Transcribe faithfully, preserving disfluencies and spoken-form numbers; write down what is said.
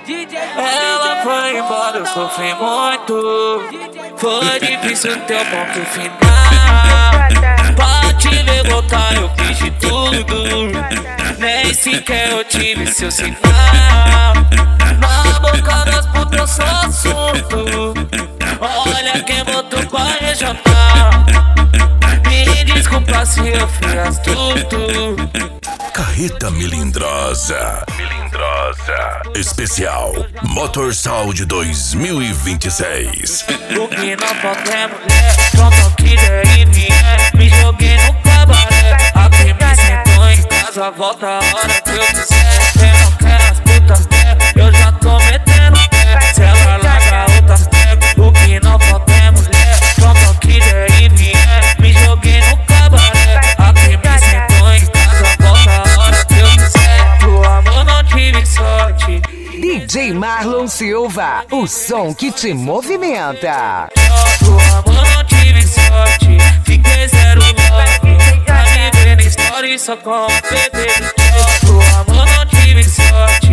Ela foi embora, eu sofri muito. Foi difícil ter o ponto final. Pra te ver voltar eu fiz de tudo. Nem sequer eu tive seu sinal. Na boca das putas eu sou assunto. Olha quem botou pra regional. Me desculpa se eu fiz tudo. Carreta Melindrosa. Melindrosa. Especial Motor Sound dois mil e vinte e seis. O que não pode é mulher. Pronto, quiser e vier. Me joguei no cabaré. Aqui me sentou em casa. Volta a hora que eu quiser. Eu não quero as putas dela. Eu já tô metendo pé. Se ela larga outras pega. O que não pode é mulher. Pronto, quiser e vier. Me joguei no cabaré. Aqui me sentou em casa. Volta a hora que eu quiser. Pro amor não tive sorte. D J Marlon Silva, o som que te movimenta. Pro amor não tive sorte. Fiquei zero love. Tá me vendo story só com o bebê. Pro amor não tive sorte.